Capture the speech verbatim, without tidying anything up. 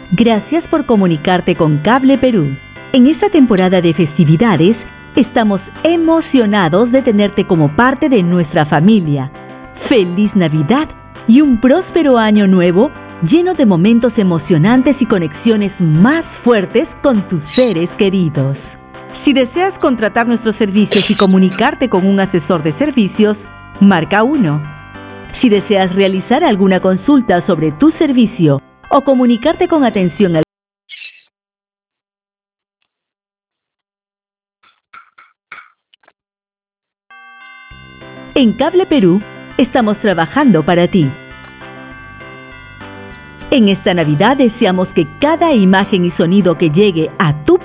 Gracias por comunicarte con Cable Perú. En esta temporada de festividades, estamos emocionados de tenerte como parte de nuestra familia. ¡Feliz Navidad y un próspero año nuevo lleno de momentos emocionantes y conexiones más fuertes con tus seres queridos! Si deseas contratar nuestros servicios y comunicarte con un asesor de servicios, marca uno. Si deseas realizar alguna consulta sobre tu servicio o comunicarte con atención al En Cable Perú, estamos trabajando para ti. En esta Navidad deseamos que cada imagen y sonido que llegue a